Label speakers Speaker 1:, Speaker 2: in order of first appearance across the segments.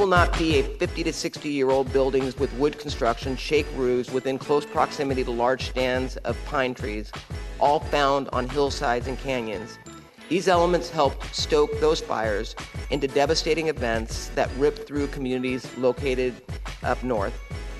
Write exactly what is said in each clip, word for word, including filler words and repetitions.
Speaker 1: not be a fifty to sixty year old buildings with wood construction, shake roofs within close proximity to large stands of pine trees, all found on hillsides and canyons. These elements helped stoke those fires into devastating events that ripped through communities located up north.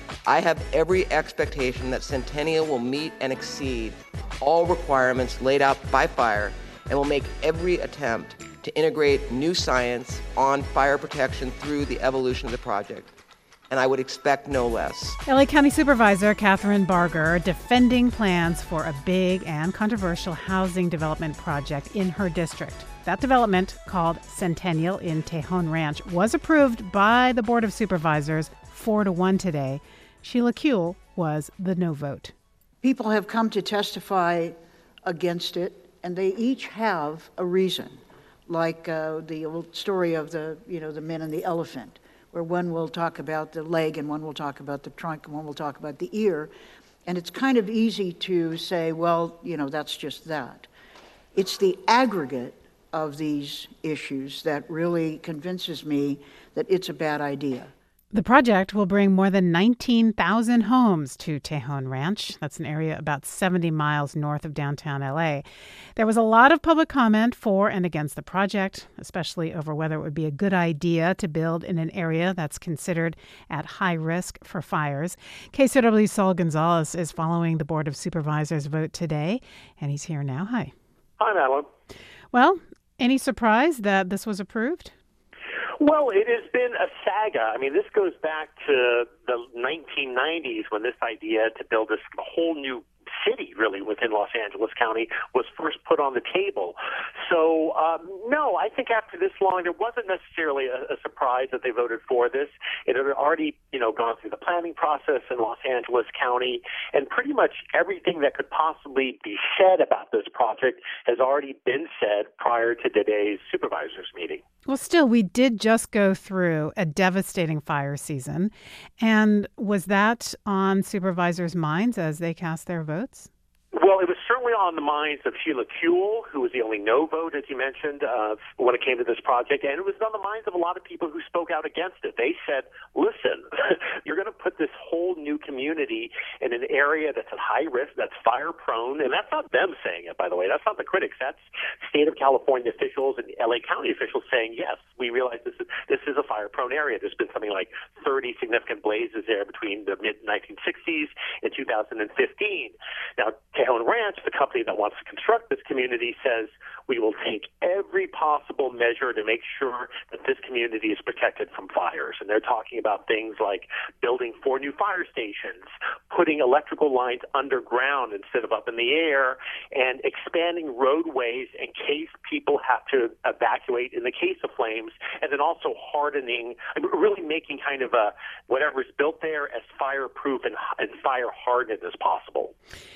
Speaker 1: I have every expectation that Centennial will meet and exceed all requirements laid out by fire and will make every attempt to integrate new science on fire protection through the evolution of the project. And I would expect no less.
Speaker 2: L A County Supervisor Catherine Barger defending plans for a big and controversial housing development project in her district. That development, called Centennial in Tejon Ranch, was approved by the Board of Supervisors four to one today. Sheila Kuehl was the no vote.
Speaker 3: People have come to testify against it, and they each have a reason. Like uh, the old story of the, you know, the men and the elephant, where one will talk about the leg and one will talk about the trunk and one will talk about the ear. And it's kind of easy to say, well, you know, that's just that. It's the aggregate of these issues that really convinces me that it's a bad idea.
Speaker 2: The project will bring more than nineteen thousand homes to Tejon Ranch. That's an area about seventy miles north of downtown L A. There was a lot of public comment for and against the project, especially over whether it would be a good idea to build in an area that's considered at high risk for fires. K C R W's Saul Gonzalez is following the Board of Supervisors vote today, and he's here now. Hi.
Speaker 4: Hi, Madeline.
Speaker 2: Well, any surprise that this was approved?
Speaker 4: Well, it has been a saga. I mean, this goes back to the nineteen nineties when this idea to build this whole new city, really, within Los Angeles County was first put on the table. So, um, no, I think after this long, there wasn't necessarily a, a surprise that they voted for this. It had already, you know, gone through the planning process in Los Angeles County, and pretty much everything that could possibly be said about this project has already been said prior to today's supervisors meeting.
Speaker 2: Well, still, we did just go through a devastating fire season. And was that on supervisors' minds as they cast their votes?
Speaker 4: Well, it was certainly on the minds of Sheila Kuehl, who was the only no vote, as you mentioned, uh, when it came to this project. And it was on the minds of a lot of people who spoke out against it. They said, listen, you're going to put this whole new community in an area that's at high risk, that's fire prone. And that's not them saying it, by the way. That's not the critics. That's state of California officials and L A County officials saying, yes, we realize this is, this is a fire prone area. There's been something like thirty significant blazes there between the mid nineteen sixties and two thousand fifteen. Now, Tejon Ranch, the company that wants to construct this community, says we will take every possible measure to make sure that this community is protected from fires. And they're talking about things like building four new fire stations, putting electrical lines underground instead of up in the air, and expanding roadways in case people have to evacuate in the case of flames, and then also hardening, really making kind of a whatever's built there as fireproof and, and fire hardened as possible.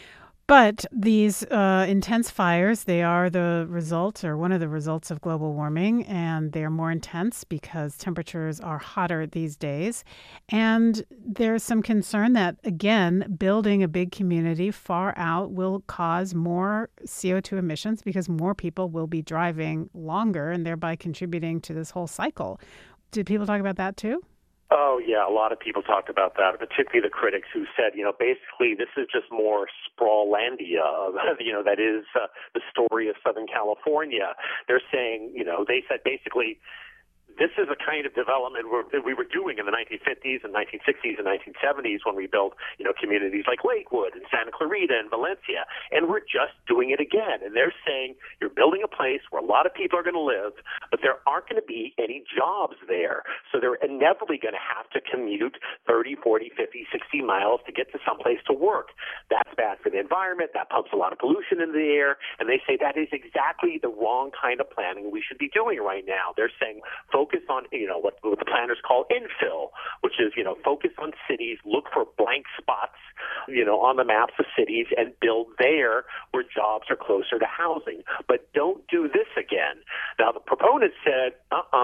Speaker 2: But these uh, intense fires, they are the result or one of the results of global warming, and they are more intense because temperatures are hotter these days. And there's some concern that, again, building a big community far out will cause more C O two emissions because more people will be driving longer and thereby contributing to this whole cycle. Did people talk about that too?
Speaker 4: Oh, yeah, a lot of people talked about that, particularly the critics who said, you know, basically this is just more sprawlandia, you know, that is uh, the story of Southern California. They're saying, you know, they said basically this is a kind of development that we were doing in the nineteen fifties and nineteen sixties and nineteen seventies when we built, you know, communities like Lakewood and Santa Clarita and Valencia, and we're just doing it again. And they're saying you're building a place where a lot of people are going to live, but there aren't going to be any jobs there. So they're inevitably going to have to commute thirty, forty, fifty, sixty miles to get to someplace to work. That's bad for the environment. That pumps a lot of pollution into the air. And they say that is exactly the wrong kind of planning we should be doing right now. They're saying focus on, you know, what, what the planners call infill, which is, you know, focus on cities, look for blank spots, you know, on the maps of cities and build there where jobs are closer to housing. But don't do this again. Now, the proponents said, uh-uh,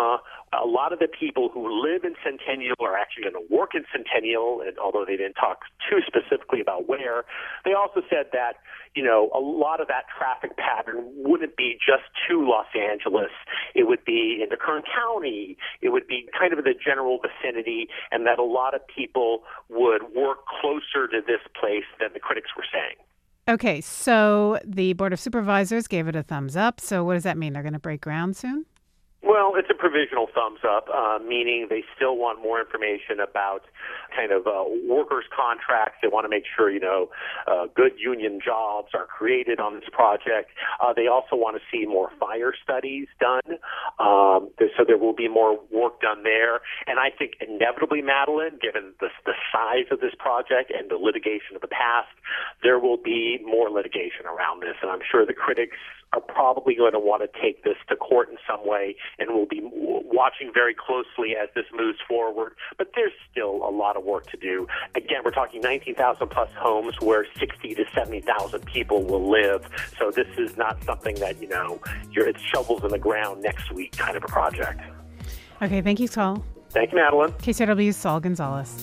Speaker 4: A lot of the people who live in Centennial are actually going to work in Centennial, and although they didn't talk too specifically about where, they also said that, you know, a lot of that traffic pattern wouldn't be just to Los Angeles. It would be in the Kern County. It would be kind of in the general vicinity, and that a lot of people would work closer to this place than the critics were saying.
Speaker 2: Okay, so the Board of Supervisors gave it a thumbs up. So what does that mean? They're going to break ground soon?
Speaker 4: Well, it's a provisional thumbs up, uh, meaning they still want more information about kind of uh, workers' contracts. They want to make sure, you know, uh, good union jobs are created on this project. Uh, they also want to see more fire studies done, um, so there will be more work done there. And I think inevitably, Madeline, given the, the size of this project and the litigation of the past, there will be more litigation around this. And I'm sure the critics are probably going to want to take this to court in some way, and we'll be watching very closely as this moves forward. But there's still a lot of work to do. Again, we're talking nineteen thousand plus homes where sixty to seventy thousand people will live. So this is not something that, you know, you're, it's shovels in the ground next week kind of a project.
Speaker 2: Okay, thank you, Saul.
Speaker 4: Thank you, Madeline.
Speaker 2: K C R W's Saul Gonzalez.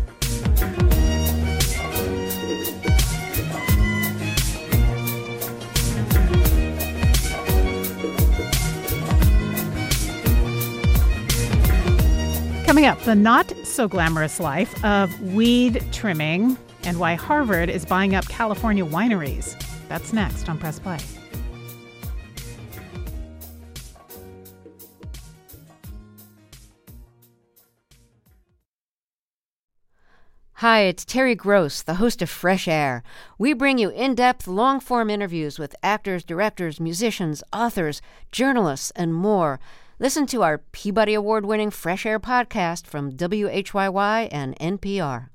Speaker 2: Coming up, the not-so-glamorous life of weed trimming and why Harvard is buying up California wineries. That's next on Press Play.
Speaker 5: Hi, it's Terry Gross, the host of Fresh Air. We bring you in-depth, long-form interviews with actors, directors, musicians, authors, journalists, and more. Listen to our Peabody Award-winning Fresh Air podcast from W H Y Y and N P R.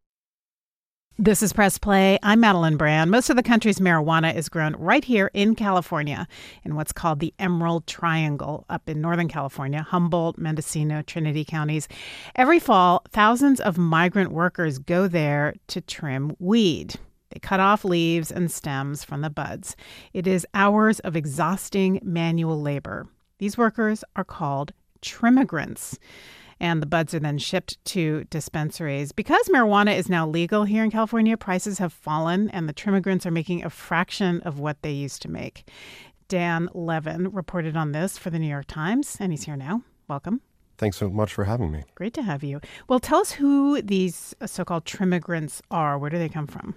Speaker 2: This is Press Play. I'm Madeline Brand. Most of the country's marijuana is grown right here in California in what's called the Emerald Triangle up in Northern California, Humboldt, Mendocino, Trinity counties. Every fall, thousands of migrant workers go there to trim weed. They cut off leaves and stems from the buds. It is hours of exhausting manual labor. These workers are called trimigrants, and the buds are then shipped to dispensaries. Because marijuana is now legal here in California, prices have fallen, and the trimigrants are making a fraction of what they used to make. Dan Levin reported on this for the New York Times, and he's here now. Welcome.
Speaker 6: Thanks so much for having me.
Speaker 2: Great to have you. Well, tell us who these so-called trimigrants are. Where do they come from?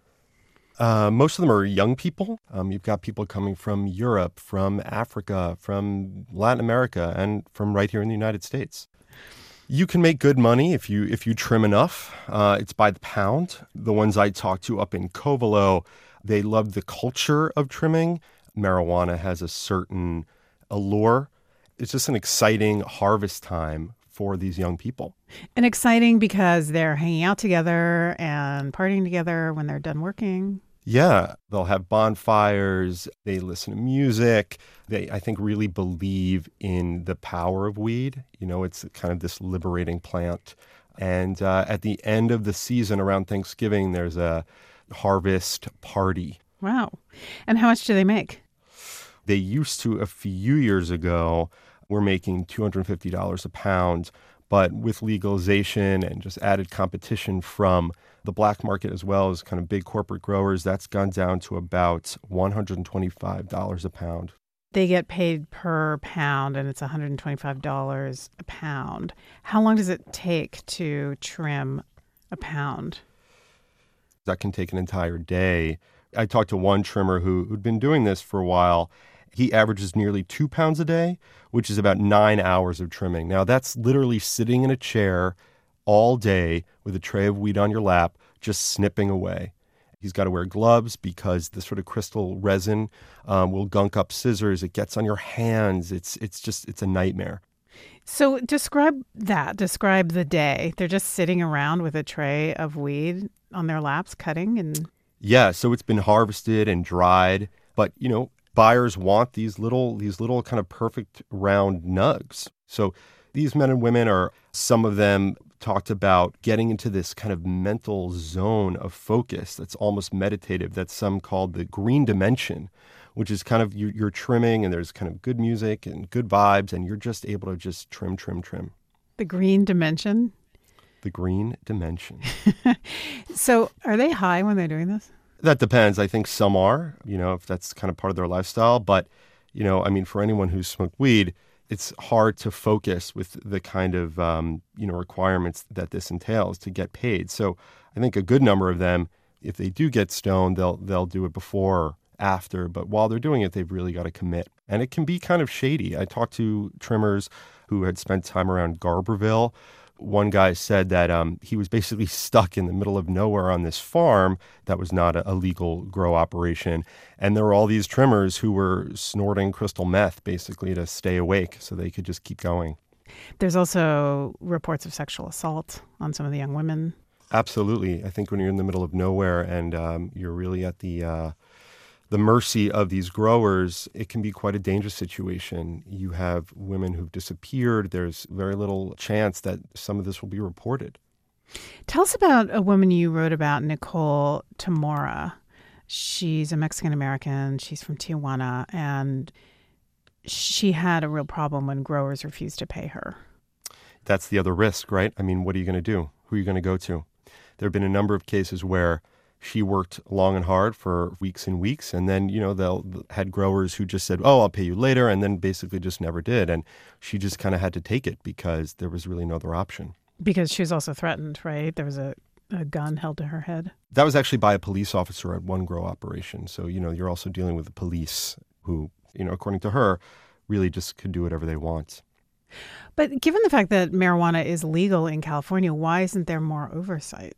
Speaker 6: Uh, most of them are young people. Um, you've got people coming from Europe, from Africa, from Latin America, and from right here in the United States. You can make good money if you if you trim enough. Uh, it's by the pound. The ones I talked to up in Covelo, they love the culture of trimming. Marijuana has a certain allure. It's just an exciting harvest time for these young people.
Speaker 2: And exciting because they're hanging out together and partying together when they're done working.
Speaker 6: Yeah, they'll have bonfires, they listen to music. They, I think, really believe in the power of weed. You know, it's kind of this liberating plant. And uh, at the end of the season around Thanksgiving, there's a harvest party.
Speaker 2: Wow. And how much do they make?
Speaker 6: They used to, a few years ago, were making two hundred fifty dollars a pound. But with legalization and just added competition from the black market as well as kind of big corporate growers, that's gone down to about one hundred twenty-five dollars a pound.
Speaker 2: They get paid per pound, and it's one hundred twenty-five dollars a pound. How long does it take to trim a pound?
Speaker 6: That can take an entire day. I talked to one trimmer who, who'd been doing this for a while. He averages nearly two pounds a day, which is about nine hours of trimming. Now, that's literally sitting in a chair all day with a tray of weed on your lap, just snipping away. He's got to wear gloves because the sort of crystal resin um, will gunk up scissors. It gets on your hands. It's it's just, it's a nightmare.
Speaker 2: So describe that. Describe the day. They're just sitting around with a tray of weed on their laps, cutting and...
Speaker 6: Yeah, so it's been harvested and dried. But, you know, buyers want these little, these little kind of perfect round nugs. So these men and women are, some of them talked about getting into this kind of mental zone of focus that's almost meditative, that some called the green dimension, which is kind of, you're, you're trimming and there's kind of good music and good vibes, and you're just able to just trim, trim, trim.
Speaker 2: The green dimension?
Speaker 6: The green dimension.
Speaker 2: So are they high when they're doing this?
Speaker 6: That depends. I think some are, you know, if that's kind of part of their lifestyle. But, you know, I mean, for anyone who's smoked weed, it's hard to focus with the kind of, um, you know, requirements that this entails to get paid. So I think a good number of them, if they do get stoned, they'll they'll do it before or after. But while they're doing it, they've really got to commit. And it can be kind of shady. I talked to trimmers who had spent time around Garberville. One guy said that um, he was basically stuck in the middle of nowhere on this farm that was not a, a legal grow operation. And there were all these trimmers who were snorting crystal meth basically to stay awake so they could just keep going.
Speaker 2: There's also reports of sexual assault on some of the young women.
Speaker 6: Absolutely. I think when you're in the middle of nowhere and um, you're really at the uh, the mercy of these growers, it can be quite a dangerous situation. You have women who've disappeared. There's very little chance that some of this will be reported.
Speaker 2: Tell us about a woman you wrote about, Nicole Tamora. She's a Mexican-American. She's from Tijuana, and she had a real problem when growers refused to pay her.
Speaker 6: That's the other risk, right? I mean, what are you going to do? Who are you going to go to? There have been a number of cases where she worked long and hard for weeks and weeks, and then, you know, they'll had growers who just said, oh, I'll pay you later, and then basically just never did. And she just kind of had to take it because there was really no other option.
Speaker 2: Because she was also threatened, right? There was a, a gun held to her head.
Speaker 6: That was actually by a police officer at one grow operation. So, you know, you're also dealing with the police who, you know, according to her, really just could do whatever they want.
Speaker 2: But given the fact that marijuana is legal in California, why isn't there more oversight?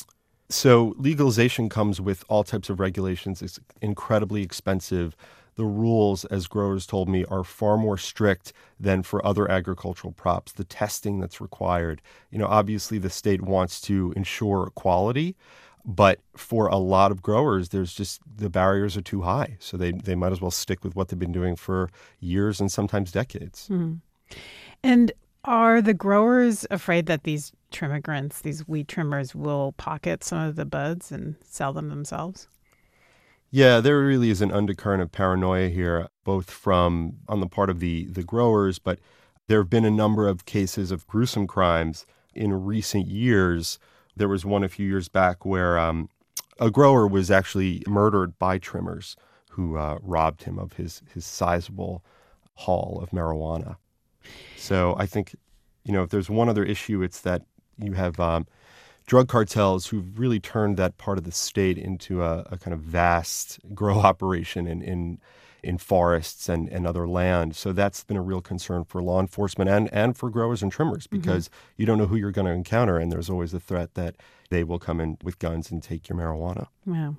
Speaker 6: So legalization comes with all types of regulations. It's incredibly expensive. The rules, as growers told me, are far more strict than for other agricultural crops. The testing that's required, you know, obviously the state wants to ensure quality, but for a lot of growers, there's just the barriers are too high. So they, they might as well stick with what they've been doing for years and sometimes decades.
Speaker 2: Mm-hmm. And are the growers afraid that these trimmigrants, these weed trimmers, will pocket some of the buds and sell them themselves?
Speaker 6: Yeah, there really is an undercurrent of paranoia here, both from on the part of the, the growers, but there have been a number of cases of gruesome crimes in recent years. There was one a few years back where um, a grower was actually murdered by trimmers who uh, robbed him of his, his sizable haul of marijuana. So I think, you know, if there's one other issue, it's that you have um, drug cartels who've really turned that part of the state into a, a kind of vast grow operation in in, in forests and, and other land. So that's been a real concern for law enforcement and, and for growers and trimmers because mm-hmm. you don't know who you're going to encounter, and there's always the threat that they will come in with guns and take your marijuana.
Speaker 2: Wow.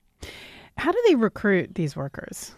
Speaker 2: How do they recruit these workers?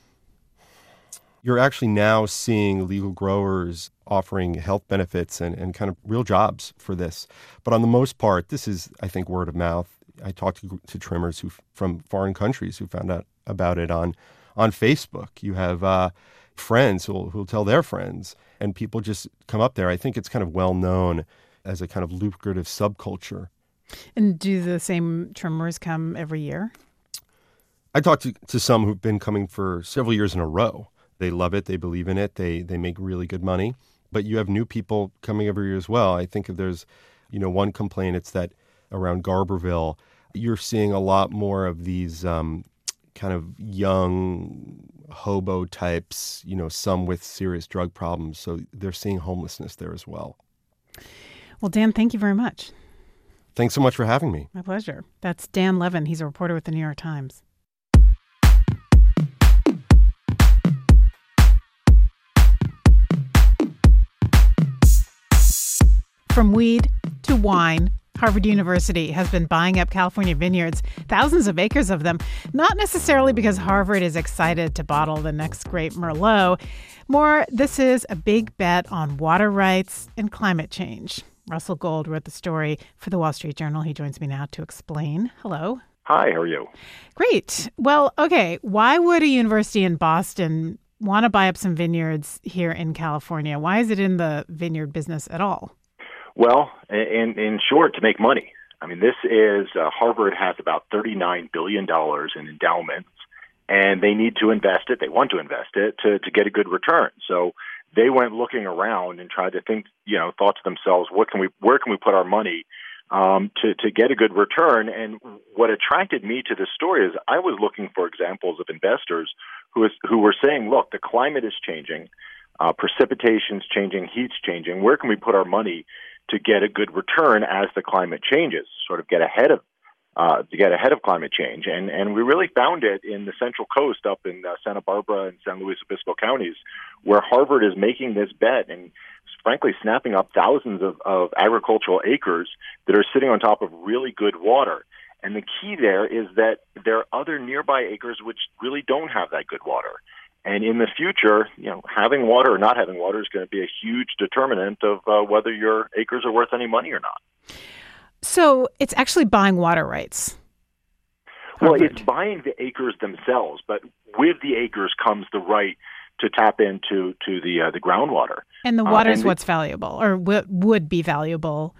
Speaker 6: You're actually now seeing legal growers offering health benefits and, and kind of real jobs for this. But on the most part, this is, I think, word of mouth. I talked to, to trimmers who from foreign countries who found out about it on, on Facebook. You have uh, friends who'll, who'll tell their friends, and people just come up there. I think it's kind of well known as a kind of lucrative subculture.
Speaker 2: And do the same trimmers come every year?
Speaker 6: I talked to, to some who've been coming for several years in a row. They love it. They believe in it. They they make really good money. But you have new people coming every year as well. I think if there's, you know, one complaint, it's that around Garberville, you're seeing a lot more of these um, kind of young hobo types, you know, some with serious drug problems. So they're seeing homelessness there as well.
Speaker 2: Well, Dan, thank you very much.
Speaker 6: Thanks so much for having me.
Speaker 2: My pleasure. That's Dan Levin. He's a reporter with the New York Times. From weed to wine, Harvard University has been buying up California vineyards, thousands of acres of them, not necessarily because Harvard is excited to bottle the next great Merlot. More, this is a big bet on water rights and climate change. Russell Gold wrote the story for the Wall Street Journal. He joins me now to explain. Hello.
Speaker 7: Hi, how are you?
Speaker 2: Great. Well, okay, why would a university in Boston want to buy up some vineyards here in California? Why is it in the vineyard business at all?
Speaker 7: Well, in, in short, to make money. I mean, this is, uh, Harvard has about thirty-nine billion dollars in endowments, and they need to invest it. They want to invest it to, to get a good return. So they went looking around and tried to think, you know, thought to themselves, what can we, where can we put our money um, to, to get a good return? And what attracted me to this story is I was looking for examples of investors who is, who were saying, look, the climate is changing, uh, precipitation's changing, heat's changing. Where can we put our money to get a good return as the climate changes, sort of get ahead of uh, to get ahead of climate change? And and we really found it in the Central Coast up in uh, Santa Barbara and San Luis Obispo counties, where Harvard is making this bet and frankly snapping up thousands of, of agricultural acres that are sitting on top of really good water. And the key there is that there are other nearby acres which really don't have that good water. And in the future, you know, having water or not having water is going to be a huge determinant of uh, whether your acres are worth any money or not.
Speaker 2: So it's actually buying water rights.
Speaker 7: Harvard. Well, it's
Speaker 2: Harvard.
Speaker 7: buying the acres themselves, but with the acres comes the right to tap into to the uh, the groundwater.
Speaker 2: And the water
Speaker 7: uh,
Speaker 2: is
Speaker 7: and
Speaker 2: what's valuable, or w- would be valuable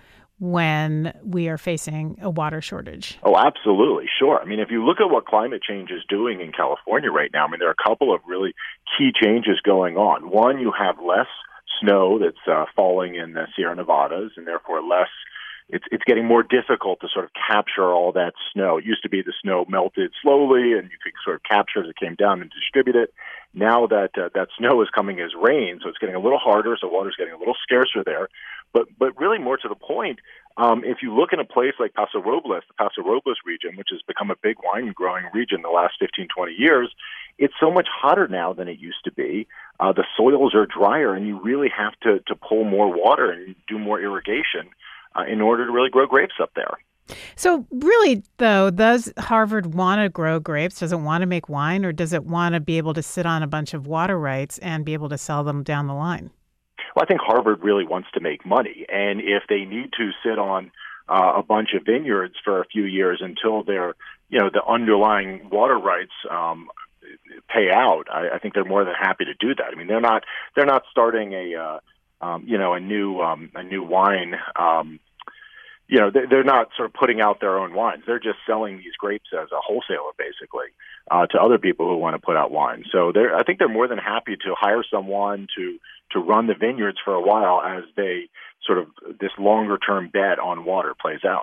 Speaker 2: when we are facing a water shortage.
Speaker 7: Oh, absolutely. Sure. I mean, if you look at what climate change is doing in California right now, I mean, there are a couple of really key changes going on. One, you have less snow that's uh, falling in the Sierra Nevadas, and therefore less, it's it's getting more difficult to sort of capture all that snow. It used to be the snow melted slowly, and you could sort of capture as it came down and distribute it. Now that uh, that snow is coming as rain, so it's getting a little harder, so water's getting a little scarcer there. But but really more to the point, um, if you look in a place like Paso Robles, the Paso Robles region, which has become a big wine growing region the last fifteen, twenty years, it's so much hotter now than it used to be. Uh, the soils are drier, and you really have to, to pull more water and do more irrigation uh, in order to really grow grapes up there.
Speaker 2: So really, though, does Harvard want to grow grapes? Does it want to make wine, or does it want to be able to sit on a bunch of water rights and be able to sell them down the line?
Speaker 7: Well, I think Harvard really wants to make money, and if they need to sit on uh, a bunch of vineyards for a few years until their, you know, the underlying water rights um, pay out, I, I think they're more than happy to do that. I mean, they're not they're not starting a uh, um, you know a new um, a new wine. Um, you know, they're not sort of putting out their own wines. They're just selling these grapes as a wholesaler, basically, uh, to other people who want to put out wine. So they're, I think they're more than happy to hire someone to to run the vineyards for a while as they sort of this longer term bet on water plays out.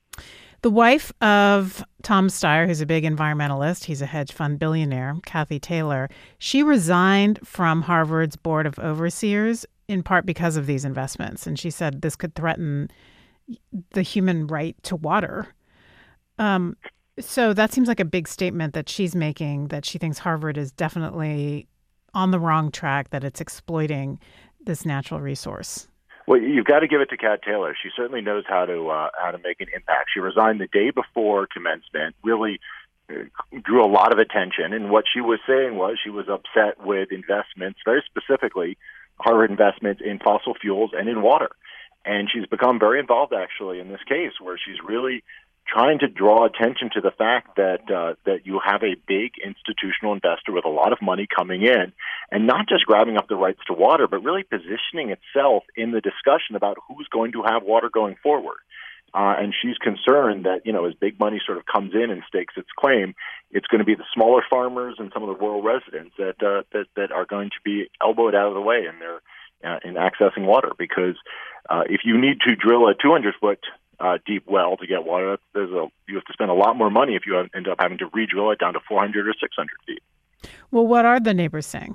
Speaker 2: The wife of Tom Steyer, who's a big environmentalist, he's a hedge fund billionaire, Kathy Taylor, she resigned from Harvard's board of overseers in part because of these investments. And she said this could threaten the human right to water. Um, so that seems like a big statement that she's making, that she thinks Harvard is definitely on the wrong track, that it's exploiting this natural resource.
Speaker 7: Well, you've got to give it to Kat Taylor. She certainly knows how to uh, how to make an impact. She resigned the day before commencement, really drew a lot of attention. And what she was saying was she was upset with investments, very specifically Harvard investments in fossil fuels and in water. And she's become very involved, actually, in this case, where she's really trying to draw attention to the fact that uh, that you have a big institutional investor with a lot of money coming in, and not just grabbing up the rights to water, but really positioning itself in the discussion about who's going to have water going forward. Uh, and she's concerned that, you know, as big money sort of comes in and stakes its claim, it's going to be the smaller farmers and some of the rural residents that uh, that, that are going to be elbowed out of the way in their uh, in accessing water, because uh, if you need to drill a two hundred foot uh, deep well to get water, there's a you have to spend a lot more money if you have, end up having to re-drill it down to four hundred or six hundred feet.
Speaker 2: Well, what are the neighbors saying?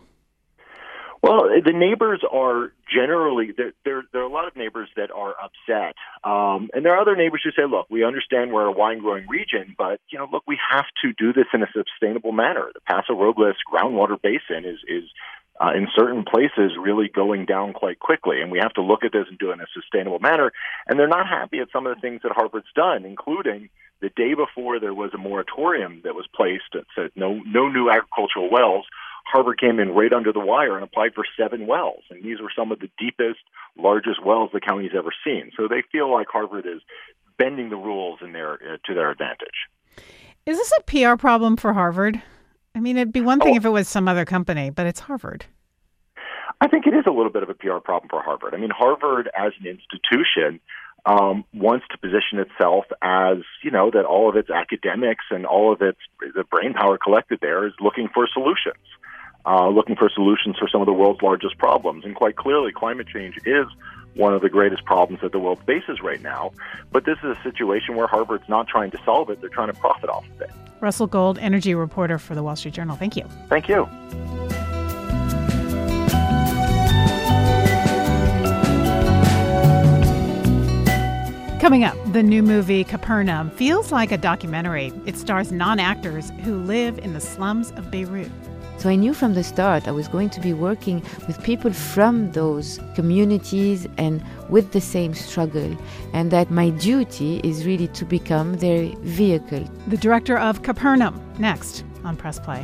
Speaker 7: Well, the neighbors are generally, there, there, there are a lot of neighbors that are upset. Um, and there are other neighbors who say, look, we understand we're a wine-growing region, but, you know, look, we have to do this in a sustainable manner. The Paso Robles groundwater basin is, is uh, in certain places really going down quite quickly. And we have to look at this and do it in a sustainable manner. And they're not happy at some of the things that Harvard's done, including the day before there was a moratorium that was placed that said no, no new agricultural wells. Harvard came in right under the wire and applied for seven wells. And these were some of the deepest, largest wells the county's ever seen. So they feel like Harvard is bending the rules in their, uh, to their advantage.
Speaker 2: Is this a P R problem for Harvard? I mean, it'd be one thing
Speaker 7: oh.
Speaker 2: if it was some other company, but it's Harvard.
Speaker 7: I think it is a little bit of a P R problem for Harvard. I mean, Harvard as an institution um, wants to position itself as, you know, that all of its academics and all of its the brain power collected there is looking for solutions, uh, looking for solutions for some of the world's largest problems. And quite clearly, climate change is one of the greatest problems that the world faces right now. But this is a situation where Harvard's not trying to solve it. They're trying to profit off of it.
Speaker 2: Russell Gold, energy reporter for the Wall Street Journal. Thank you.
Speaker 7: Thank you.
Speaker 2: Coming up, the new movie Capernaum feels like a documentary. It stars non-actors who live in the slums of Beirut.
Speaker 8: So I knew from the start I was going to be working with people from those communities and with the same struggle, and that my duty is really to become their vehicle.
Speaker 2: The director of Capernaum, next on Press Play.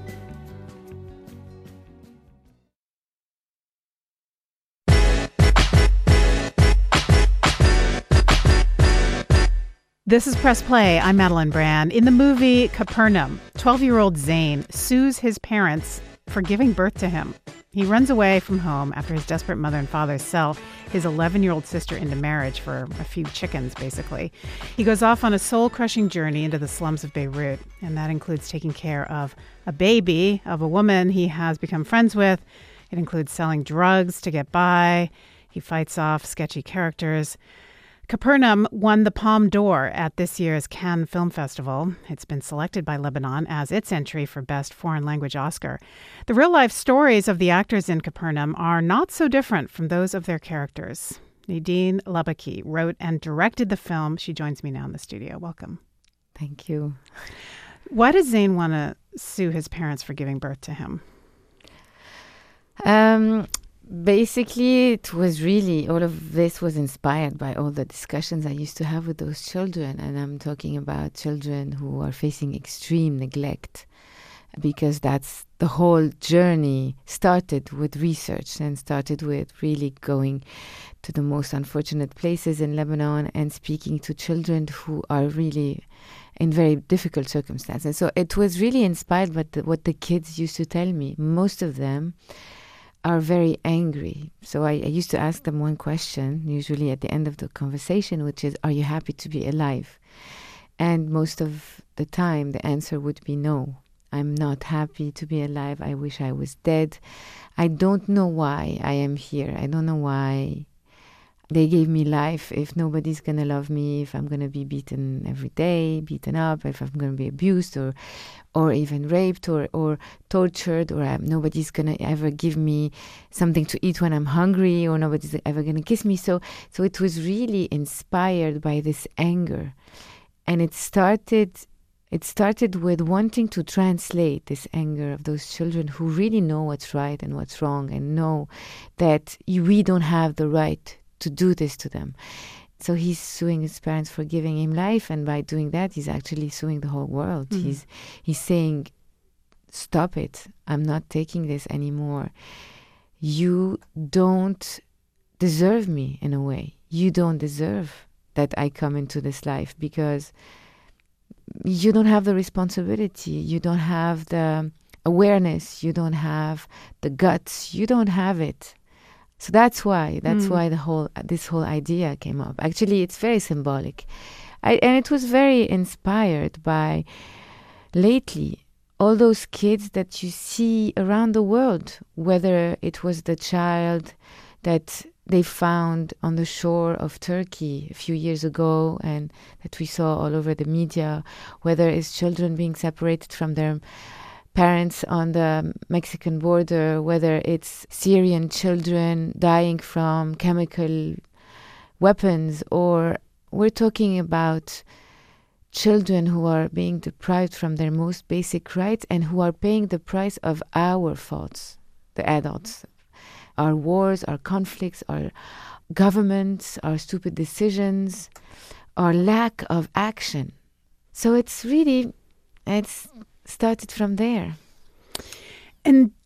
Speaker 2: This is Press Play. I'm Madeline Brand. In the movie Capernaum, twelve-year-old Zane sues his parents for giving birth to him. He runs away from home after his desperate mother and father sell his eleven-year-old sister into marriage for a few chickens, basically. He goes off on a soul-crushing journey into the slums of Beirut, and that includes taking care of a baby of a woman he has become friends with. It includes selling drugs to get by. He fights off sketchy characters. Capernaum won the Palme d'Or at this year's Cannes Film Festival. It's been selected by Lebanon as its entry for Best Foreign Language Oscar. The real-life stories of the actors in Capernaum are not so different from those of their characters. Nadine Labaki wrote and directed the film. She joins me now in the studio. Welcome.
Speaker 8: Thank you.
Speaker 2: Why does Zane want to sue his parents for giving birth to him?
Speaker 8: Um... Basically, it was really, all of this was inspired by all the discussions I used to have with those children. And I'm talking about children who are facing extreme neglect, because that's the whole journey started with research and started with really going to the most unfortunate places in Lebanon and speaking to children who are really in very difficult circumstances. So it was really inspired by the, what the kids used to tell me. Most of them are very angry. So I, I used to ask them one question, usually at the end of the conversation, which is, are you happy to be alive? And most of the time, the answer would be no. I'm not happy to be alive. I wish I was dead. I don't know why I am here. I don't know why they gave me life if nobody's going to love me, if I'm going to be beaten every day, beaten up, if I'm going to be abused or or even raped or, or tortured, or um, nobody's going to ever give me something to eat when I'm hungry, or nobody's ever going to kiss me. So, so it was really inspired by this anger. And it started, it started with wanting to translate this anger of those children who really know what's right and what's wrong and know that you, we don't have the right to do this to them. So he's suing his parents for giving him life, and by doing that, he's actually suing the whole world. Mm. He's he's saying, stop it. I'm not taking this anymore. You don't deserve me in a way. You don't deserve that I come into this life, because you don't have the responsibility. You don't have the awareness. You don't have the guts. You don't have it. So that's why, that's mm. why the whole this whole idea came up. Actually, it's very symbolic. I, and it was very inspired by, lately, all those kids that you see around the world, whether it was the child that they found on the shore of Turkey a few years ago and that we saw all over the media, whether it's children being separated from their parents on the Mexican border, whether it's Syrian children dying from chemical weapons, or we're talking about children who are being deprived from their most basic rights and who are paying the price of our faults, the adults. Our wars, our conflicts, our governments, our stupid decisions, our lack of action. So it's really, it's started from there.
Speaker 2: And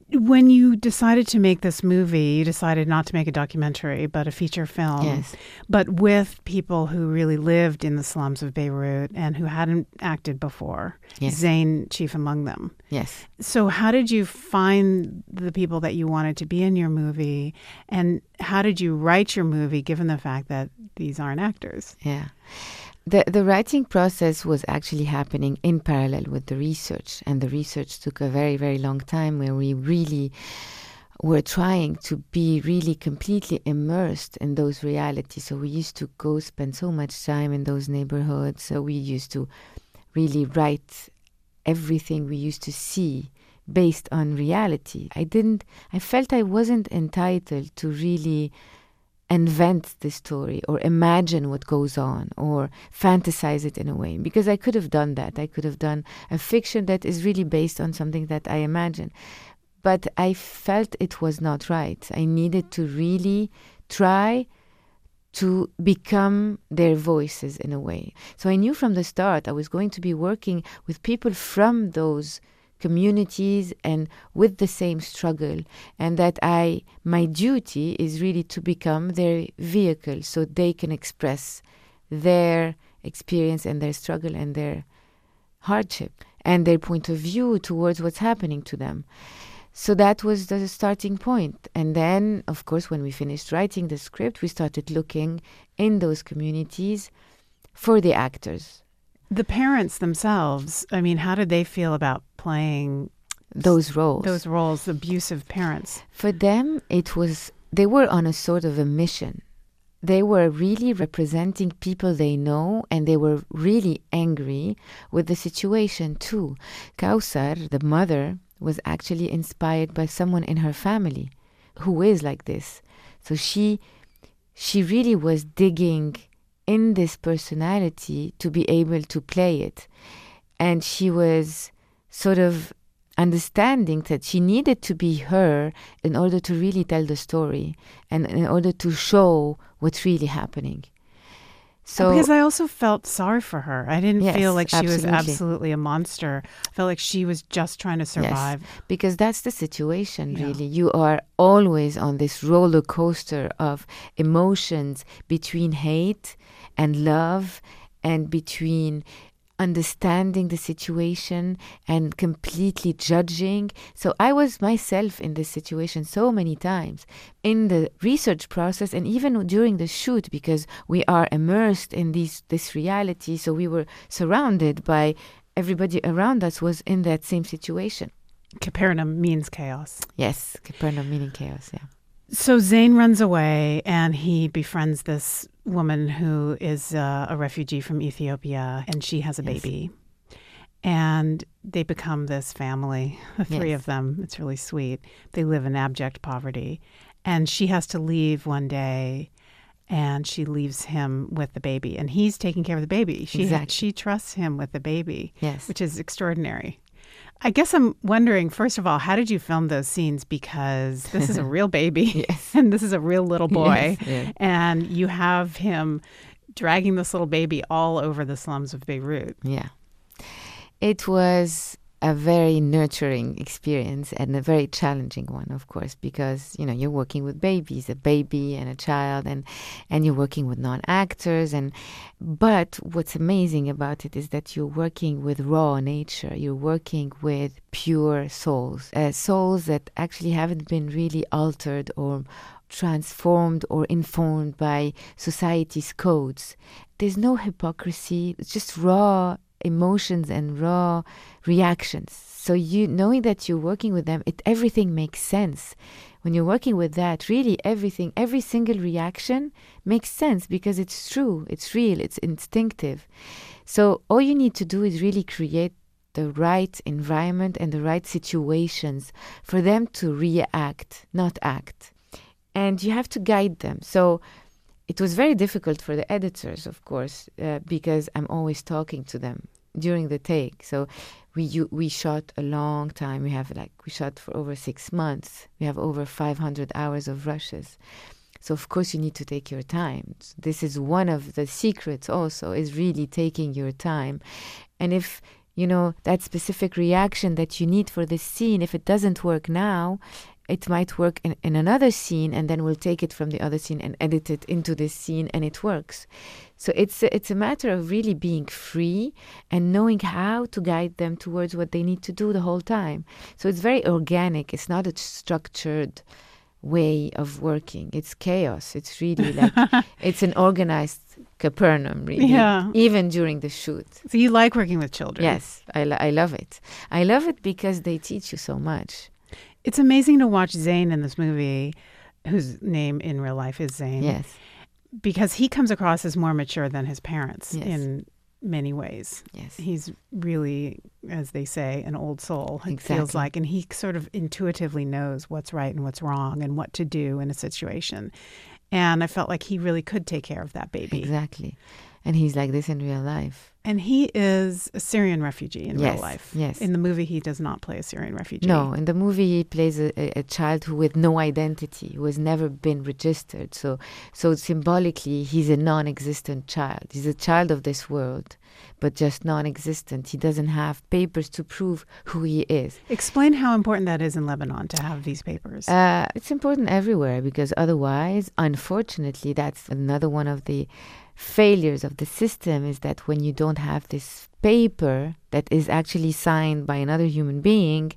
Speaker 2: When you decided to make this movie, you decided not to make a documentary, but a feature film.
Speaker 8: Yes.
Speaker 2: But with people who really lived in the slums of Beirut and who hadn't acted before.
Speaker 8: Yes.
Speaker 2: Zain chief among them.
Speaker 8: Yes.
Speaker 2: So how did you find the people that you wanted to be in your movie? And how did you write your movie, given the fact that these aren't actors?
Speaker 8: Yeah. The the writing process was actually happening in parallel with the research, and the research took a very, very long time where we really were trying to be really completely immersed in those realities. So we used to go spend so much time in those neighborhoods. So we used to really write everything we used to see based on reality. I didn't, I felt I wasn't entitled to really invent the story or imagine what goes on or fantasize it in a way, because I could have done that. I could have done a fiction that is really based on something that I imagine. But I felt it was not right. I needed to really try to become their voices in a way. So I knew from the start I was going to be working with people from those communities and with the same struggle, and that I my duty is really to become their vehicle so they can express their experience and their struggle and their hardship and their point of view towards what's happening to them. So that was the starting point. And then, of course, when we finished writing the script, we started looking in those communities for the actors.
Speaker 2: The parents themselves, I mean, how did they feel about playing
Speaker 8: those roles?
Speaker 2: Those roles, abusive parents.
Speaker 8: For them, it was, they were on a sort of a mission. They were really representing people they know, and they were really angry with the situation too. Kawsar, the mother, was actually inspired by someone in her family who is like this. So she, she really was digging in this personality to be able to play it. And she was sort of understanding that she needed to be her in order to really tell the story and in order to show what's really happening. So,
Speaker 2: because I also felt sorry for her. I didn't
Speaker 8: yes,
Speaker 2: feel like she
Speaker 8: absolutely.
Speaker 2: was absolutely a monster. I felt like she was just trying to survive.
Speaker 8: Yes, because that's the situation,
Speaker 2: Yeah.
Speaker 8: really. You are always on this roller coaster of emotions between hate and love, and between understanding the situation and completely judging. So I was myself in this situation so many times in the research process and even during the shoot, because we are immersed in these this reality. So we were surrounded by everybody around us was in that same situation.
Speaker 2: Capernaum means chaos.
Speaker 8: Yes, Capernaum meaning chaos, yeah.
Speaker 2: So Zain runs away and he befriends this woman who is uh, a refugee from Ethiopia, and she has a
Speaker 8: Yes.
Speaker 2: baby. And they become this family, the three
Speaker 8: Yes.
Speaker 2: of them. It's really sweet. They live in abject poverty. And she has to leave one day, and she leaves him with the baby. And he's taking care of the baby. She,
Speaker 8: Exactly.
Speaker 2: she trusts him with the baby,
Speaker 8: Yes.
Speaker 2: which is extraordinary. I guess I'm wondering, first of all, how did you film those scenes? Because this is a real baby,
Speaker 8: Yes.
Speaker 2: and this is a real little boy,
Speaker 8: Yes, yeah.
Speaker 2: and you have him dragging this little baby all over the slums of Beirut.
Speaker 8: Yeah. It was a very nurturing experience and a very challenging one, of course, because, you know, you're working with babies, a baby and a child, and, and you're working with non-actors. And but what's amazing about it is that you're working with raw nature. You're working with pure souls, uh, souls that actually haven't been really altered or transformed or informed by society's codes. There's no hypocrisy. It's just raw emotions and raw reactions. So you knowing that you're working with them, it everything makes sense. When you're working with that, really everything, every single reaction makes sense because it's true, it's real, it's instinctive. So all you need to do is really create the right environment and the right situations for them to react, not act. And you have to guide them. So it was very difficult for the editors, of course, uh, because I'm always talking to them during the take. So we you, we shot a long time. We have like we shot for over six months. We have over five hundred hours of rushes. So of course you need to take your time. This is one of the secrets also, is really taking your time. And if you know, that specific reaction that you need for this scene, if it doesn't work now, it might work in, in another scene, and then we'll take it from the other scene and edit it into this scene, and it works. So it's a, it's a matter of really being free and knowing how to guide them towards what they need to do the whole time. So it's very organic. It's not a structured way of working. It's chaos. It's really like, it's an organized Capernaum, really,
Speaker 2: Yeah.
Speaker 8: even during the shoot.
Speaker 2: So you like working with children?
Speaker 8: Yes, I, lo- I love it. I love it because they teach you so much.
Speaker 2: It's amazing to watch Zayn in this movie, whose name in real life is Zayn.
Speaker 8: Yes.
Speaker 2: Because he comes across as more mature than his parents
Speaker 8: Yes.
Speaker 2: in many ways.
Speaker 8: Yes.
Speaker 2: He's really, as they say, an old soul, it
Speaker 8: Exactly.
Speaker 2: feels like. And he sort of intuitively knows what's right and what's wrong and what to do in a situation. And I felt like he really could take care of that baby.
Speaker 8: Exactly. And he's like this in real life.
Speaker 2: And he is a Syrian refugee in
Speaker 8: Yes,
Speaker 2: real life.
Speaker 8: yes.
Speaker 2: In the movie, he does not play a Syrian refugee.
Speaker 8: No, in the movie he plays a, a, a child who with no identity, who has never been registered. So, so symbolically, he's a non-existent child. He's a child of this world, but just non-existent. He doesn't have papers to prove who he is.
Speaker 2: Explain how important that is in Lebanon to have these papers.
Speaker 8: Uh, it's important everywhere because otherwise, unfortunately, that's another one of the failures of the system, is that when you don't have this paper that is actually signed by another human being,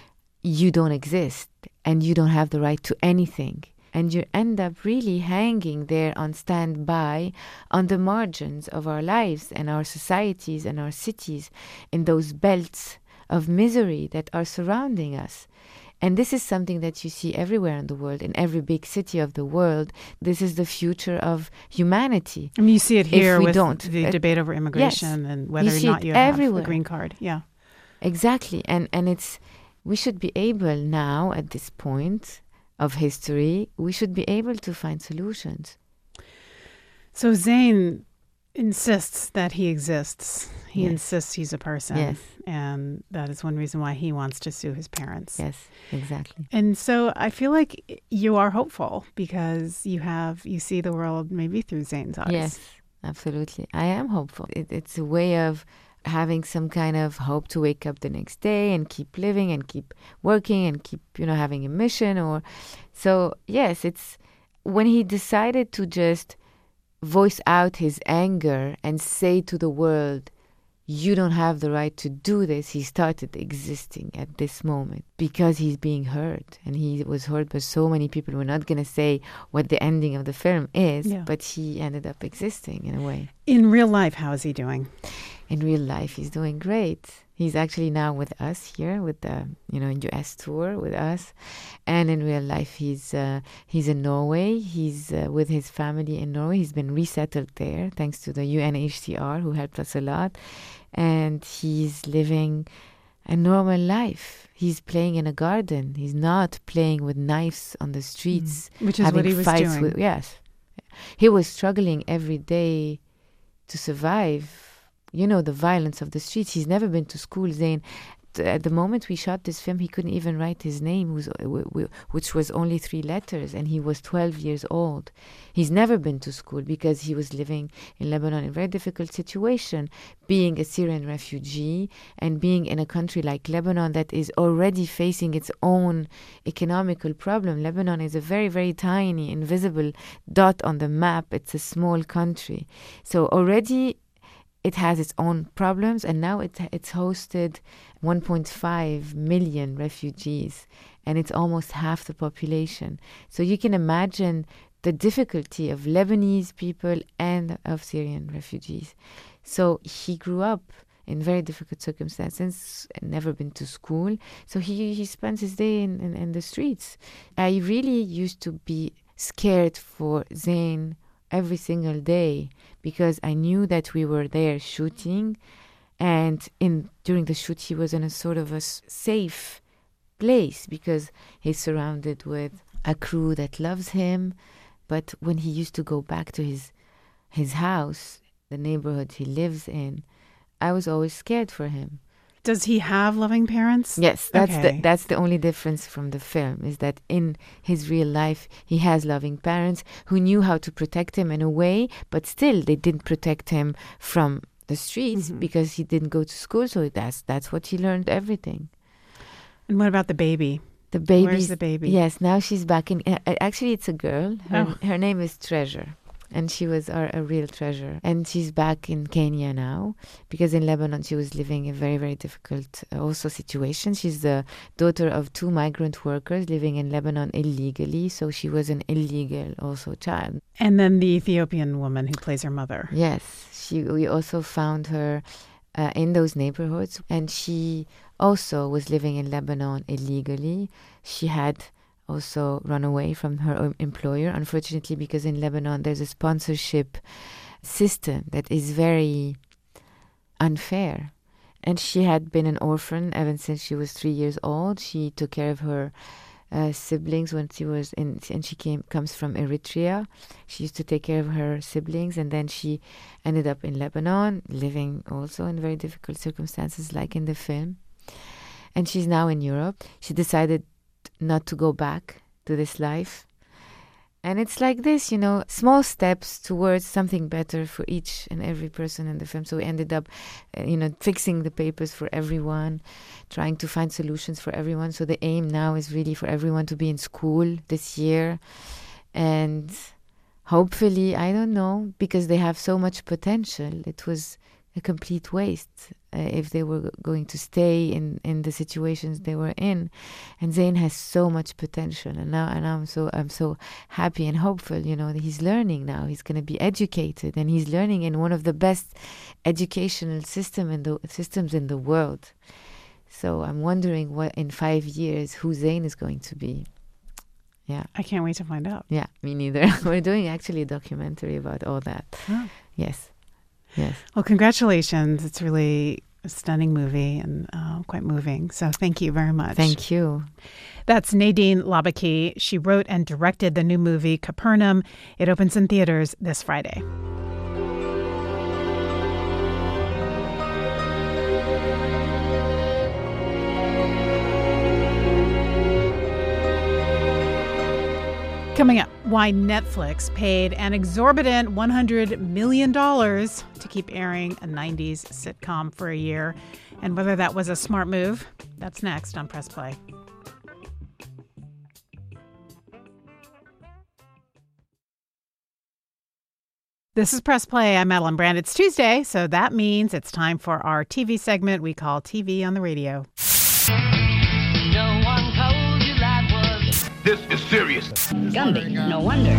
Speaker 8: you don't exist and you don't have the right to anything. And you end up really hanging there on standby on the margins of our lives and our societies and our cities, in those belts of misery that are surrounding us. And this is something that you see everywhere in the world, in every big city of the world. This is the future of humanity.
Speaker 2: I mean, you see it here
Speaker 8: we
Speaker 2: with
Speaker 8: don't,
Speaker 2: the
Speaker 8: uh,
Speaker 2: debate over immigration
Speaker 8: yes,
Speaker 2: and whether
Speaker 8: you
Speaker 2: or
Speaker 8: see
Speaker 2: not
Speaker 8: it
Speaker 2: you have
Speaker 8: everywhere.
Speaker 2: a green card. Yeah.
Speaker 8: Exactly. And and it's we should be able now, at this point of history, we should be able to find solutions.
Speaker 2: So Zayn insists that he exists. He
Speaker 8: Yes.
Speaker 2: insists he's a person.
Speaker 8: Yes.
Speaker 2: And that is one reason why he wants to sue his parents.
Speaker 8: Yes, exactly.
Speaker 2: And so I feel like you are hopeful because you have, you see the world maybe through Zayn's eyes.
Speaker 8: Yes, absolutely. I am hopeful. It, it's a way of having some kind of hope to wake up the next day and keep living and keep working and keep, you know, having a mission. Or so, yes, it's when he decided to just voice out his anger and say to the world, you don't have the right to do this, he started existing at this moment because he's being heard. And he was heard by so many people. We're not going to say what the ending of the film is,
Speaker 2: Yeah.
Speaker 8: but he ended up existing in a way.
Speaker 2: In real life, how is he doing?
Speaker 8: In real life, he's doing great. He's actually now with us here, with the you know U S tour with us, and in real life, he's uh, he's in Norway. He's uh, with his family in Norway. He's been resettled there thanks to the U N H C R, who helped us a lot, and he's living a normal life. He's playing in a garden. He's not playing with knives on the streets,
Speaker 2: Mm. Which is
Speaker 8: having
Speaker 2: what he was
Speaker 8: fights
Speaker 2: doing.
Speaker 8: with. Yes, he was struggling every day to survive. You know, the violence of the streets. He's never been to school, Zayn. T- At the moment we shot this film, he couldn't even write his name, who's- w- w- which was only three letters, and he was twelve years old. He's never been to school because he was living in Lebanon in a very difficult situation, being a Syrian refugee and being in a country like Lebanon that is already facing its own economical problem. Lebanon is a very, very tiny, invisible dot on the map. It's a small country. So already it has its own problems, and now it, it's hosted one point five million refugees, and it's almost half the population. So you can imagine the difficulty of Lebanese people and of Syrian refugees. So he grew up in very difficult circumstances, and never been to school. So he, he spends his day in, in, in the streets. I really used to be scared for Zayn every single day because I knew that we were there shooting, and in during the shoot he was in a sort of a s- safe place because he's surrounded with a crew that loves him. But when he used to go back to his his house, the neighborhood he lives in, I was always scared for him.
Speaker 2: Does he have loving parents?
Speaker 8: Yes, that's
Speaker 2: Okay.
Speaker 8: the that's the only difference from the film, is that in his real life he has loving parents who knew how to protect him in a way, but still they didn't protect him from the streets
Speaker 2: Mm-hmm.
Speaker 8: because he didn't go to school. So that's that's what he learned everything.
Speaker 2: And what about the baby?
Speaker 8: The baby.
Speaker 2: Where's the baby?
Speaker 8: Yes, now she's back in. Uh, actually, it's a girl. Her,
Speaker 2: Oh.
Speaker 8: her name is Treasure, and she was our, a real treasure. And she's back in Kenya now because in Lebanon she was living a very, very difficult uh, also situation. She's the daughter of two migrant workers living in Lebanon illegally, so she was an illegal also child.
Speaker 2: And then the Ethiopian woman who plays her mother.
Speaker 8: Yes, she. We also found her uh, in those neighborhoods, and she also was living in Lebanon illegally. She had also run away from her own employer, unfortunately, because in Lebanon there's a sponsorship system that is very unfair. And she had been an orphan ever since she was three years old. She took care of her uh, siblings when she was in, and she came comes from Eritrea. She used to take care of her siblings, and then she ended up in Lebanon, living also in very difficult circumstances, like in the film. And she's now in Europe. She decided not to go back to this life. And it's like this, you know, small steps towards something better for each and every person in the film. So we ended up, uh, you know, fixing the papers for everyone, trying to find solutions for everyone. So the aim now is really for everyone to be in school this year. And hopefully, I don't know, because they have so much potential, it was a complete waste uh, if they were going to stay in, in the situations they were in. And Zayn has so much potential, and now and I'm so I'm so happy and hopeful. You know, that he's learning now. He's going to be educated, and he's learning in one of the best educational system in the systems in the world. So I'm wondering what in five years who Zayn is going to be. Yeah,
Speaker 2: I can't wait to find out.
Speaker 8: yeah, me neither. We're doing actually a documentary about all that.
Speaker 2: Oh.
Speaker 8: Yes. Yes.
Speaker 2: Well, congratulations. It's really a stunning movie and uh, quite moving. So thank you very much.
Speaker 8: Thank you.
Speaker 2: That's Nadine Labaki. She wrote and directed the new movie Capernaum. It opens in theaters this Friday. Coming up, why Netflix paid an exorbitant one hundred million dollars to keep airing a nineties sitcom for a year, and whether that was a smart move. That's next on Press Play. This is Press Play. I'm Madeline Brand. It's Tuesday, so that means it's time for our T V segment we call T V on the Radio.
Speaker 9: No one told you that was.
Speaker 10: This is serious.
Speaker 11: Gumby, no wonder.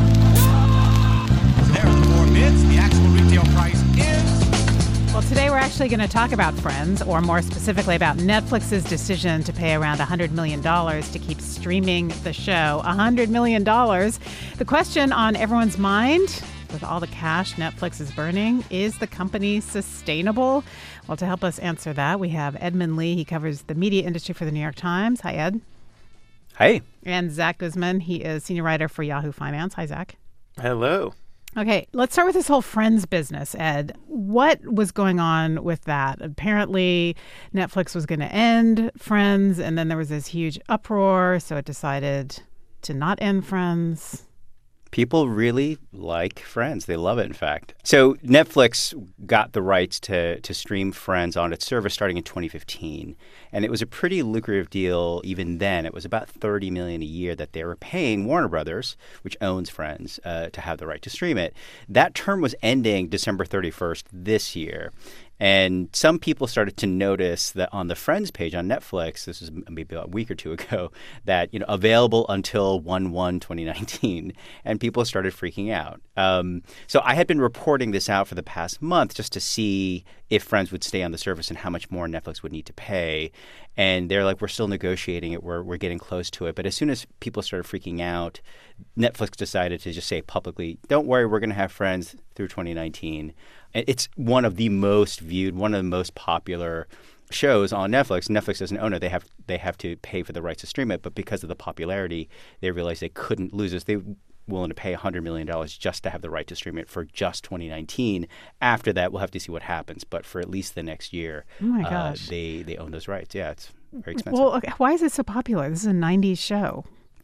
Speaker 10: There are the four bids. The actual retail price is...
Speaker 2: Well, today we're actually going to talk about Friends, or more specifically about Netflix's decision to pay around one hundred million dollars to keep streaming the show. one hundred million dollars. The question on everyone's mind, with all the cash Netflix is burning, is the company sustainable? Well, to help us answer that, we have Edmund Lee. He covers the media industry for the New York Times. Hi, Ed.
Speaker 12: Hi.
Speaker 2: And Zach Guzman. He is senior writer for Yahoo Finance. Hi, Zach.
Speaker 12: Hello.
Speaker 2: Okay, let's start with this whole Friends business, Ed. What was going on with that? Apparently, Netflix was going to end Friends, and then there was this huge uproar, so it decided to not end Friends.
Speaker 12: People really like Friends. They love it, in fact. So Netflix got the rights to to stream Friends on its service starting in twenty fifteen. And it was a pretty lucrative deal even then. It was about thirty million dollars a year that they were paying Warner Brothers, which owns Friends, uh, to have the right to stream it. That term was ending December thirty-first this year. And some people started to notice that on the Friends page on Netflix, this was maybe a week or two ago, that, you know, available until one one twenty nineteen, and people started freaking out. Um, so I had been reporting this out for the past month just to see if Friends would stay on the service and how much more Netflix would need to pay. And they're like, we're still negotiating it. We're we're getting close to it. But as soon as people started freaking out, Netflix decided to just say publicly, don't worry, we're going to have Friends through twenty nineteen. It's one of the most viewed, one of the most popular shows on Netflix. Netflix as an owner, they have they have to pay for the rights to stream it. But because of the popularity, they realized they couldn't lose this. They were willing to pay one hundred million dollars just to have the right to stream it for just twenty nineteen. After that, we'll have to see what happens. But for at least the next year,
Speaker 2: oh my
Speaker 12: uh,
Speaker 2: gosh.
Speaker 12: they, they own those rights. Yeah, it's very expensive.
Speaker 2: Well, okay, why is it so popular? This is a nineties show.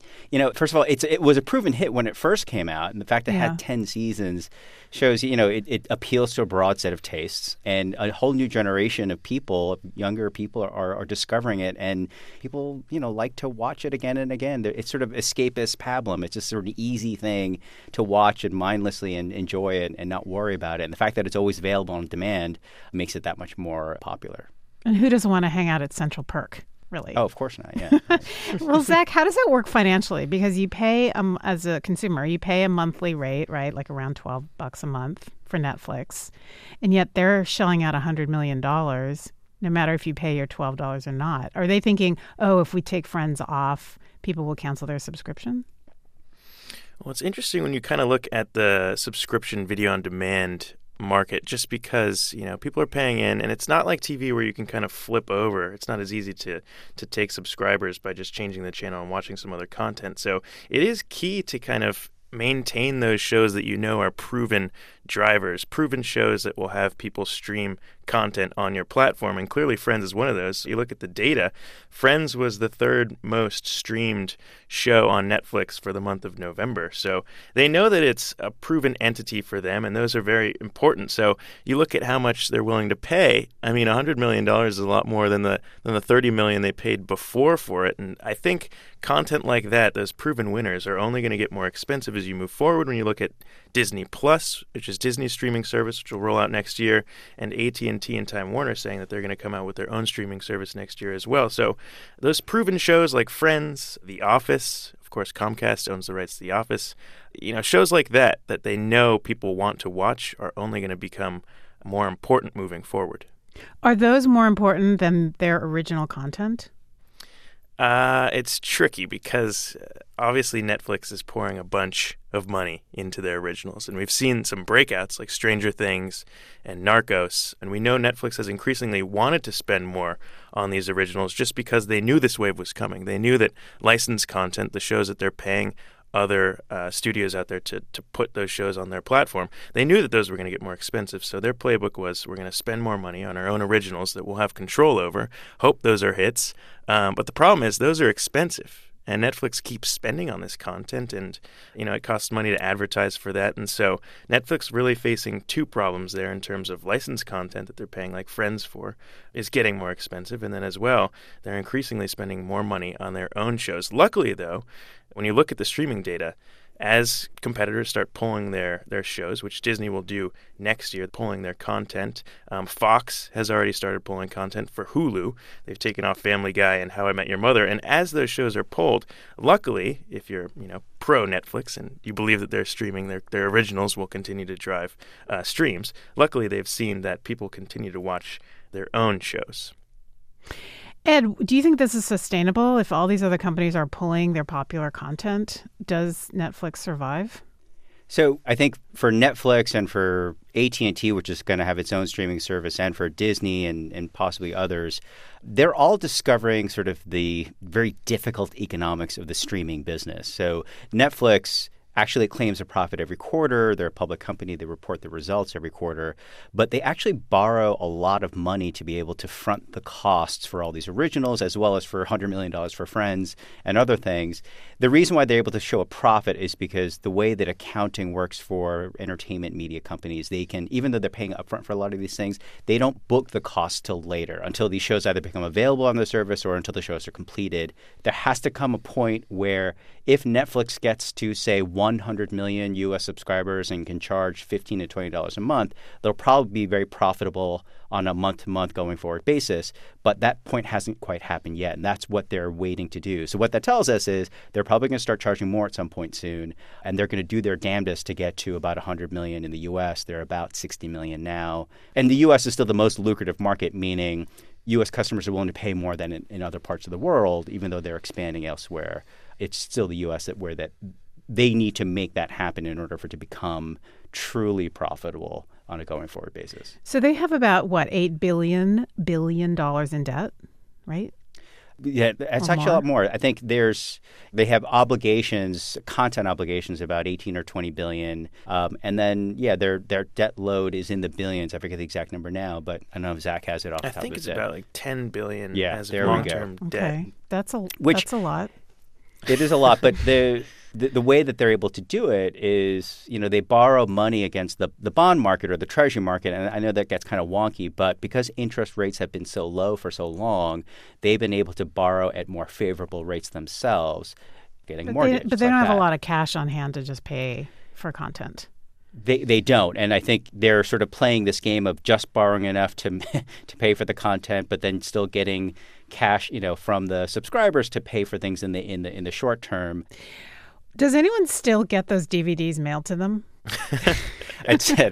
Speaker 12: You know, first of all, it's it was a proven hit when it first came out, and the fact that it
Speaker 2: Yeah.
Speaker 12: had ten seasons shows, you know, it, it appeals to a broad set of tastes, and a whole new generation of people, younger people, are, are discovering it, and people, you know, like to watch it again and again. It's sort of escapist pablum. It's just sort of an easy thing to watch and mindlessly and enjoy it and not worry about it. And the fact that it's always available on demand makes it that much more popular.
Speaker 2: And who doesn't want to hang out at Central Perk? Really?
Speaker 12: Oh, of course not. Yeah.
Speaker 2: Well, Zach, how does that work financially? Because you pay, um, as a consumer, you pay a monthly rate, right? Like around twelve bucks a month for Netflix. And yet they're shelling out one hundred million dollars, no matter if you pay your twelve dollars or not. Are they thinking, oh, if we take Friends off, people will cancel their subscription?
Speaker 13: Well, it's interesting when you kind of look at the subscription video on demand market, just because, you know, people are paying in, and it's not like T V where you can kind of flip over. It's not as easy to to take subscribers by just changing the channel and watching some other content. So it is key to kind of maintain those shows that you know are proven drivers, proven shows that will have people stream content on your platform. And clearly Friends is one of those. You look at the data, Friends was the third most streamed show on Netflix for the month of November. So they know that it's a proven entity for them, and those are very important. So you look at how much they're willing to pay. I mean, one hundred million dollars is a lot more than the than the thirty million dollars they paid before for it. And I think content like that, those proven winners, are only going to get more expensive as you move forward. When you look at Disney Plus, which is Disney's streaming service, which will roll out next year, and A T and T and Time Warner saying that they're going to come out with their own streaming service next year as well. So those proven shows like Friends, The Office, of course Comcast owns the rights to The Office, you know, shows like that that they know people want to watch are only going to become more important moving forward.
Speaker 2: Are those more important than their original content?
Speaker 13: Uh, it's tricky because uh, obviously Netflix is pouring a bunch of money into their originals. And we've seen some breakouts like Stranger Things and Narcos. And we know Netflix has increasingly wanted to spend more on these originals just because they knew this wave was coming. They knew that licensed content, the shows that they're paying other uh, studios out there to, to put those shows on their platform, they knew that those were going to get more expensive. So their playbook was, we're going to spend more money on our own originals that we'll have control over, hope those are hits. Um, but the problem is those are expensive. And Netflix keeps spending on this content, and, you know, it costs money to advertise for that. And so Netflix really facing two problems there in terms of licensed content that they're paying like Friends for is getting more expensive. And then as well, they're increasingly spending more money on their own shows. Luckily, though, when you look at the streaming data, as competitors start pulling their, their shows, which Disney will do next year, pulling their content. Um, Fox has already started pulling content for Hulu. They've taken off Family Guy and How I Met Your Mother. And as those shows are pulled, luckily, if you're, you know, pro Netflix and you believe that they're streaming, their, their originals will continue to drive uh, streams. Luckily, they've seen that people continue to watch their own shows.
Speaker 2: Ed, do you think this is sustainable? If all these other companies are pulling their popular content, does Netflix survive?
Speaker 12: So I think for Netflix and for A T and T, which is going to have its own streaming service, and for Disney and, and possibly others, they're all discovering sort of the very difficult economics of the streaming business. So Netflix actually claims a profit every quarter. They're a public company. They report the results every quarter. But they actually borrow a lot of money to be able to front the costs for all these originals, as well as for one hundred million dollars for Friends and other things. The reason why they're able to show a profit is because the way that accounting works for entertainment media companies, they can, even though they're paying upfront for a lot of these things, they don't book the cost till later, until these shows either become available on the service or until the shows are completed. There has to come a point where if Netflix gets to, say, one hundred million U S subscribers and can charge fifteen to twenty dollars a month, they'll probably be very profitable on a month-to-month going forward basis. But that point hasn't quite happened yet, and that's what they're waiting to do. So what that tells us is they're probably going to start charging more at some point soon, and they're going to do their damnedest to get to about one hundred million in the U S. They're about sixty million now. And the U S is still the most lucrative market, meaning U S customers are willing to pay more than in, in other parts of the world, even though they're expanding elsewhere. It's still the U S that where that they need to make that happen in order for it to become truly profitable on a going forward basis.
Speaker 2: So they have about, what, eight billion billion dollars in debt, right?
Speaker 12: Yeah, it's
Speaker 2: Or
Speaker 12: actually
Speaker 2: more?
Speaker 12: a lot more. I think there's they have obligations, content obligations, about eighteen or twenty billion, um, and then yeah, their their debt load is in the billions. I forget the exact number now, but I don't know if Zach has it off the
Speaker 13: I
Speaker 12: top
Speaker 13: think
Speaker 12: of
Speaker 13: it's
Speaker 12: his head.
Speaker 13: about like ten billion
Speaker 12: Yeah,
Speaker 13: as
Speaker 12: there we go.
Speaker 13: long-term debt.
Speaker 2: Okay, that's a
Speaker 12: Which-
Speaker 2: that's a lot.
Speaker 12: It is a lot, but the, the the way that they're able to do it is, you know, they borrow money against the, the bond market or the treasury market. And I know that gets kind of wonky, but because interest rates have been so low for so long, they've been able to borrow at more favorable rates themselves, getting
Speaker 2: but
Speaker 12: mortgage.
Speaker 2: They, but they
Speaker 12: like
Speaker 2: don't have
Speaker 12: that.
Speaker 2: a lot of cash on hand to just pay for content.
Speaker 12: They they don't, and I think they're sort of playing this game of just borrowing enough to to pay for the content, but then still getting cash, you know, from the subscribers to pay for things in the in the in the short term.
Speaker 2: Does anyone still get those D V Ds mailed to them?
Speaker 12: It's, uh,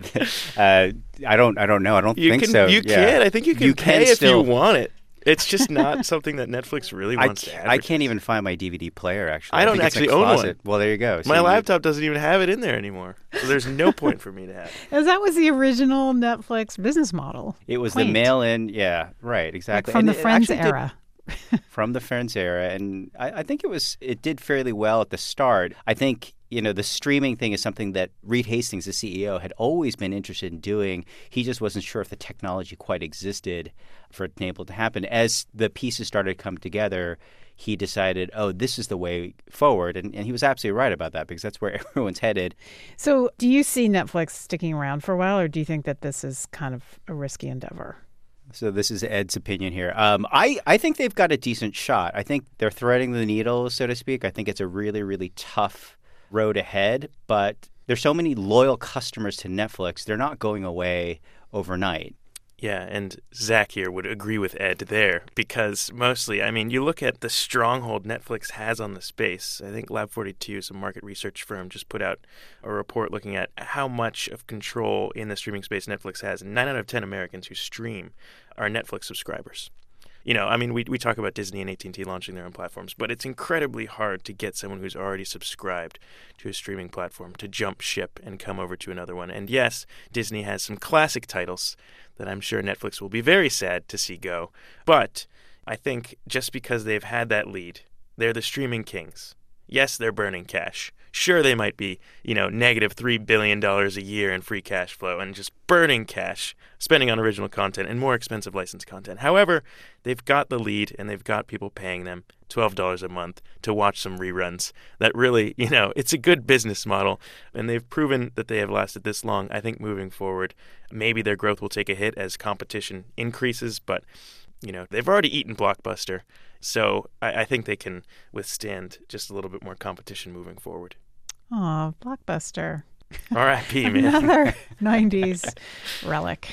Speaker 12: I don't I don't know. I don't
Speaker 13: you
Speaker 12: think
Speaker 13: can,
Speaker 12: so.
Speaker 13: You
Speaker 12: yeah.
Speaker 13: can. I think you can
Speaker 12: you
Speaker 13: pay
Speaker 12: can
Speaker 13: if
Speaker 12: still,
Speaker 13: you want it. It's just not something that Netflix really
Speaker 12: I
Speaker 13: wants to
Speaker 12: can't,
Speaker 13: advertise.
Speaker 12: I can't even find my D V D player, actually.
Speaker 13: I
Speaker 12: I
Speaker 13: don't
Speaker 12: think it's in a
Speaker 13: actually own
Speaker 12: closet.
Speaker 13: one.
Speaker 12: Well, there you go. So
Speaker 13: my
Speaker 12: you-
Speaker 13: laptop doesn't even have it in there anymore. So there's no point for me to have it.
Speaker 2: As that was the original Netflix business model.
Speaker 12: It was
Speaker 2: Quaint.
Speaker 12: the mail-in, yeah, right, exactly.
Speaker 2: Like from
Speaker 12: And
Speaker 2: the
Speaker 12: it
Speaker 2: Friends
Speaker 12: actually did-
Speaker 2: era.
Speaker 12: from the Friends era, and I, I think it was it did fairly well at the start. I think, you know, the streaming thing is something that Reed Hastings, the C E O, had always been interested in doing. He just wasn't sure if the technology quite existed for it to be able to happen. As the pieces started to come together, he decided, oh, this is the way forward, and, and he was absolutely right about that because that's where everyone's headed.
Speaker 2: So do you see Netflix sticking around for a while, or do you think that this is kind of a risky endeavor?
Speaker 12: So this is Ed's opinion here. Um, I, I think they've got a decent shot. I think they're threading the needle, so to speak. I think it's a really, really tough road ahead. But there's so many loyal customers to Netflix. They're not going away overnight.
Speaker 13: Yeah, and Zach here would agree with Ed there because mostly, I mean, you look at the stronghold Netflix has on the space. I think Lab forty-two, some market research firm, just put out a report looking at how much of control in the streaming space Netflix has. And nine out of ten Americans who stream are Netflix subscribers. You know, I mean, we we talk about Disney and A T and T launching their own platforms, but it's incredibly hard to get someone who's already subscribed to a streaming platform to jump ship and come over to another one. And yes, Disney has some classic titles that I'm sure Netflix will be very sad to see go. But I think just because they've had that lead, they're the streaming kings. Yes, they're burning cash. Sure, they might be, you know, negative three billion dollars a year in free cash flow and just burning cash, spending on original content and more expensive licensed content. However, they've got the lead and they've got people paying them twelve dollars a month to watch some reruns. That really, you know, it's a good business model. And they've proven that they have lasted this long. I think moving forward, maybe their growth will take a hit as competition increases, but you know, they've already eaten Blockbuster, so I, I think they can withstand just a little bit more competition moving forward.
Speaker 2: Oh, Blockbuster.
Speaker 13: R I P, man.
Speaker 2: Another nineties relic.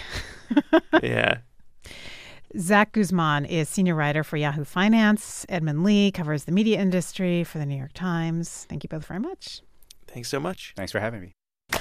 Speaker 13: Yeah.
Speaker 2: Zach Guzman is senior writer for Yahoo Finance. Edmund Lee covers the media industry for the New York Times. Thank you both very much.
Speaker 13: Thanks so much.
Speaker 12: Thanks for having me.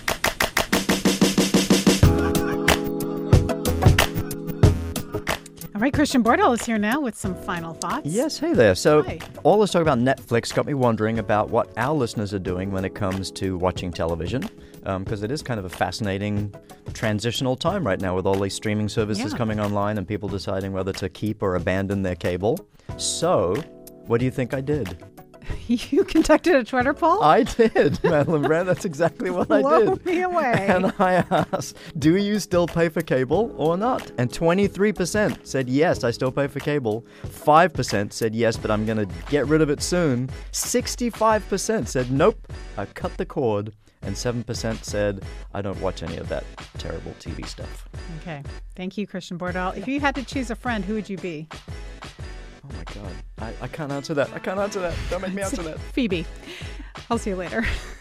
Speaker 2: All right, Christian Bordahl is here now with some final thoughts.
Speaker 14: Yes, hey there. So
Speaker 2: Hi.
Speaker 14: all this talk about Netflix got me wondering about what our listeners are doing when it comes to watching television, because um, it is kind of a fascinating transitional time right now with all these streaming services
Speaker 2: Yeah.
Speaker 14: coming online and people deciding whether to keep or abandon their cable. So what do you think I did?
Speaker 2: You conducted a Twitter poll?
Speaker 14: I did, Madeline Brand. That's exactly what
Speaker 2: Blow
Speaker 14: I did.
Speaker 2: me away.
Speaker 14: And I asked, do you still pay for cable or not? And twenty-three percent said yes, I still pay for cable. five percent said yes, but I'm going to get rid of it soon. sixty-five percent said nope, I've cut the cord. And seven percent said, I don't watch any of that terrible T V stuff.
Speaker 2: Okay. Thank you, Christian Bordahl. If you had to choose a friend, who would you be?
Speaker 14: Oh my God. I, I can't answer that. I can't answer that. Don't make me answer that.
Speaker 2: Phoebe. I'll see you later.